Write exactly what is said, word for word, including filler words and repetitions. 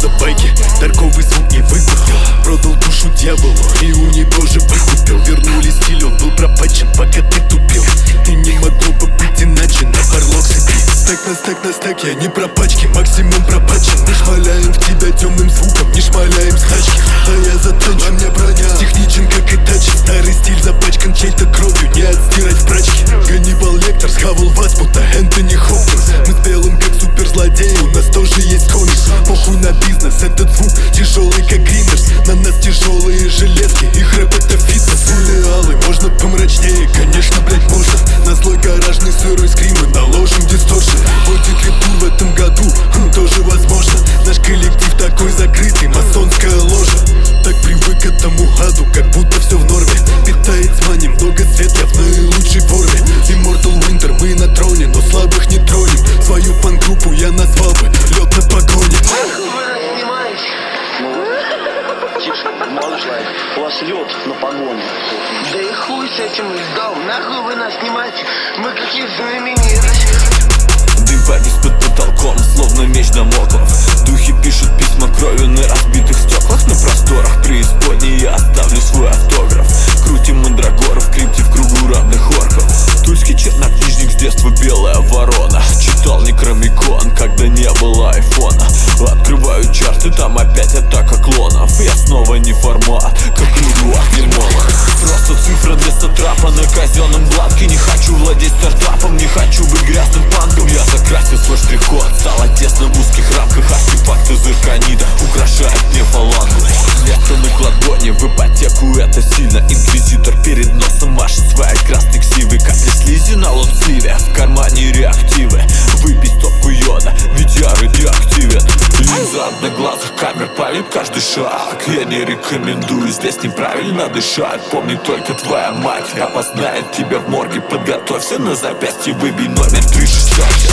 за байки, торговый звук не выкупил. Продал душу дьяволу и у него же выкупил. Вернули стиль, он был пропачен, пока ты тупил. Ты не могло бы быть иначе, на барлог сыпи. Стак на стак на стак, я не про пачки, максимум пропачен. Мы шмаляем в тебя темным звуком, не шмаляем с тачки. Да я заточен, а мне броня техничен, как и тачи. Старый стиль запачкан чьей-то кровью, не отстирать в прачке. Ганнибал Лектор схавал вас, будто Энтони Хопкинс. Мы с белым как суперзлодеи, у нас тоже есть комикс. Похуй на бизнес, этот звук тяжелый как гримерс. На нас тяжелые железки, их рэп это фитнес. Филиалы, можно помрачнее, конечно, блять, можно. На злой гаражный сырой скрим мы наложим дисторшн. Будет ли тур в этом году? Хм, тоже возможно. Наш коллектив такой закрытый, масонская ложа. Так привык к этому аду, как будто все в норме. Питает тьма, немного свет, я в наилучшей форме. Immortal Winter, мы на троне, но слабых не тронем. Свою панк-группу я назвал бы лед на погоне. Тише, малыш, у вас лед на погоне. Да и хуй с этим льдом, нахуй вы нас снимаете, мы какие знаменитости. Дым повис под потолком, словно меч Дамоклов. Духи пишут письма кровью на разбитых стеклах. На просторах преисподней я оставлю свой автограф. Крутим мандрагоров, крипти в кругу равных орков. Тульский чернокнижник с детства белая ворона. Читал Некромикон, когда не было айфона. Открываю чарты, там опять атака клонов. Я снова не формат, как Эдуард Ермолов. Просто цифра для сатрапа на казенном бланке. Не хочу владеть стартапом, не хочу быть грязным панком. Я закрасил свой штрих-код, стало тесно в узких рамках. Артефакты зерканида украшают мне фалангу. Лето на кладоне, в ипотеку это сильно. Инквизитор перед носом машет своей красной ксивы. Капли слизи на лонсливе, в кармане реактивы. Выпей стопку йода, ведь я радиоактивен. Линза одноглазых камер палит каждый шаг. Я не рекомендую, здесь неправильно дышать. Помни, только твоя мать опознает тебя в морге. Подготовься, на запястье выбей номер три шесть шесть.